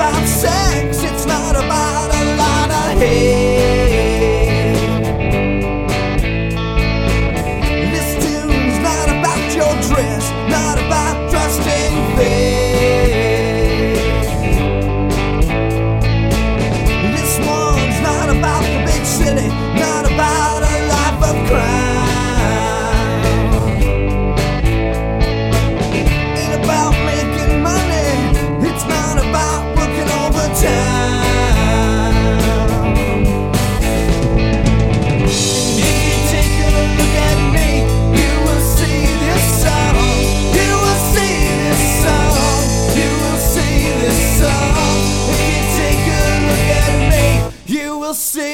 about sex, it's not about a lot of hate. This tune's not about your dress, not about trusting faith. This one's not about the big city, not about a life of crime. Ain't about making money, it's not about working overtime. If you take a look at me, you will see this song. You will see this song. You will see this song. If you take a look at me, you will see